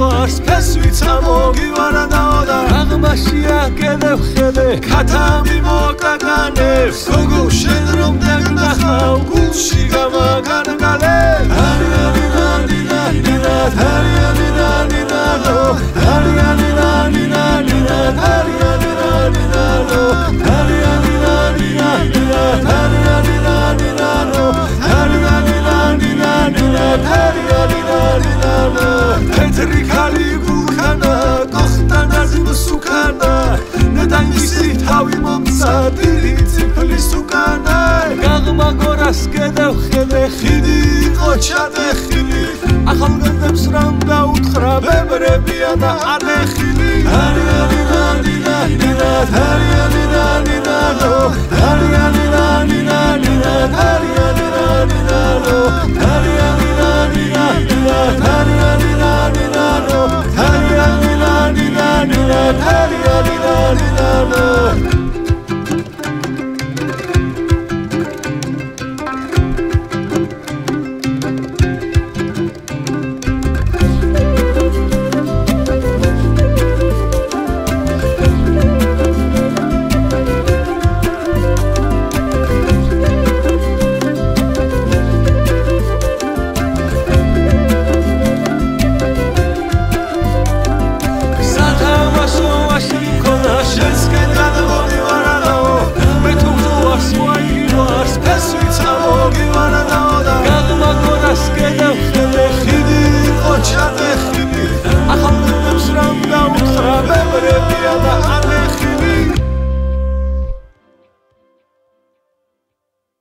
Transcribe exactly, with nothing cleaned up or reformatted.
მიყვარს ფესვიცა მოგივარდაო და აღმაშია კიდევ ხელი ქათამი მოკაგანებს გოგო შენ რომ დაგნახავ გულში გამაგანგალე არიანი რანი რანი არიანი რანი რანო არიანი რანი რანი არიანი რანი რანო არიანი რანი რანი არიანი რანი რანო არიანი რანი რანი არიანი რანი რანო თეთრი ქალი გულქანა გოხტანაზე მსუქანა ნედაისი თავი მომცა დილი წიფლის უკანა გაღმაგორას კიდევ ხელი ხიდი იყო ჩატეხილი ახალგაზრდებს რამ დაუთხრა ბებრებია და ანეხილი არიანი რანი რანი არიანი რანი რანო არიანი რანი რანი არიანი რანი რანო არიანი რანი რანი არიანი რანი რანო არიანი რანი რანი არიანი